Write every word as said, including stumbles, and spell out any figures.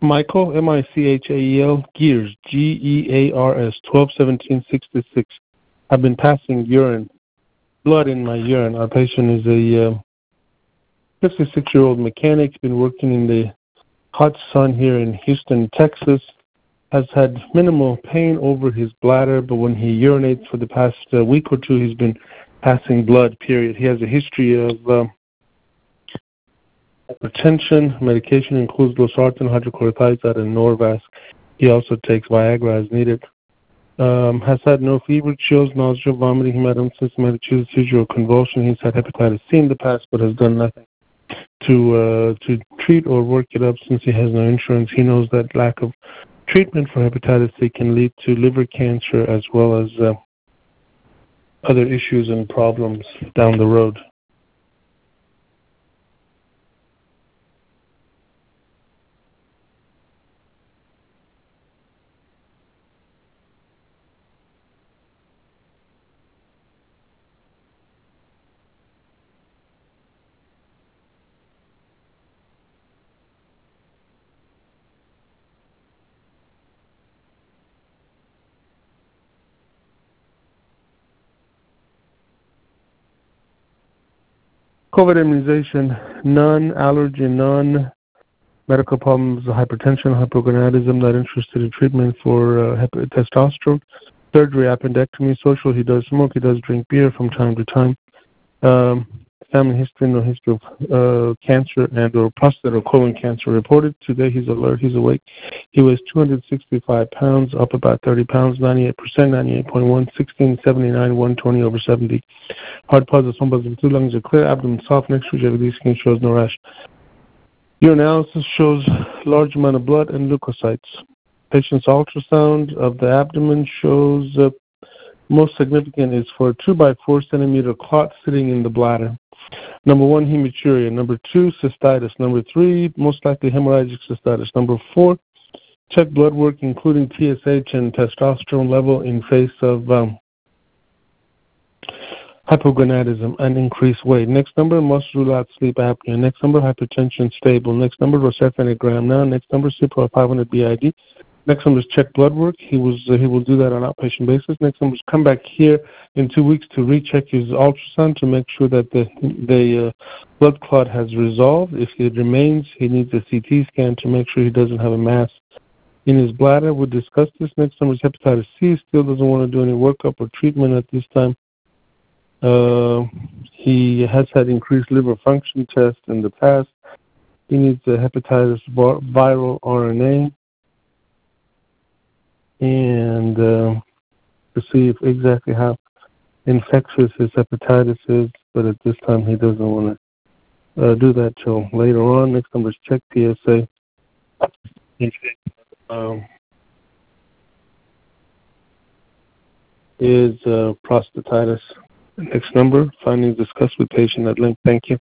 Michael, M I C H A E L, Gears, G E A R S, twelve seventeen sixty-six. I've been passing urine, blood in my urine. Our patient is a uh, fifty-six-year-old mechanic, been working in the hot sun here in Houston, Texas, has had minimal pain over his bladder, but when he urinates for the past uh, week or two, he's been passing blood, period. He has a history of uh, hypertension. Medication includes losartan, hydrochlorothiazide, and Norvasc. He also takes Viagra as needed. Um, has had no fever, chills, nausea, vomiting, hematum, systematic seizure, or convulsion. He's had hepatitis C in the past, but has done nothing to uh, to treat or work it up since he has no insurance. He knows that lack of treatment for hepatitis C can lead to liver cancer as well as uh, other issues and problems down the road. COVID immunization, none. Allergy, none. Medical problems, hypertension, hypogonadism, not interested in treatment for uh, hep- testosterone. Surgery, appendectomy. Social, he does smoke, he does drink beer from time to time. Um, family history, no history of uh, cancer and or prostate or colon cancer reported. Today he's alert, he's awake. He weighs two hundred sixty-five pounds, up about thirty pounds, ninety-eight percent, ninety-eight point one, sixteen seventy-nine, one twenty over seventy. Heart positive, home positive, two lungs are clear, abdomen soft, next to J V D skin shows no rash. Urinalysis shows large amount of blood and leukocytes. Patient's ultrasound of the abdomen shows uh, most significant is for a two by four centimeter clot sitting in the bladder. Number one, hematuria. Number two, cystitis. Number three, most likely hemorrhagic cystitis. Number four, check blood work, including T S H and testosterone level in face of um, hypogonadism and increased weight. Next number, must rule out sleep apnea. Next number, hypertension stable. Next number, rocephalinogram now. Next number, Cipro five hundred B I D. Next number is check blood work. He was uh, he will do that on an outpatient basis. Next number is come back here in two weeks to recheck his ultrasound to make sure that the the uh, blood clot has resolved. If it remains, he needs a C T scan to make sure he doesn't have a mass in his bladder. We'll discuss this. Next number is hepatitis C. Still doesn't want to do any workup or treatment at this time. Uh, he has had increased liver function tests in the past. He needs a hepatitis viral R N A and uh, to see if exactly how infectious his hepatitis is, but at this time he doesn't want to uh, do that till later on. Next number is check P S A. Um, is uh, prostatitis. Next number, findings discussed with patient at length. Thank you.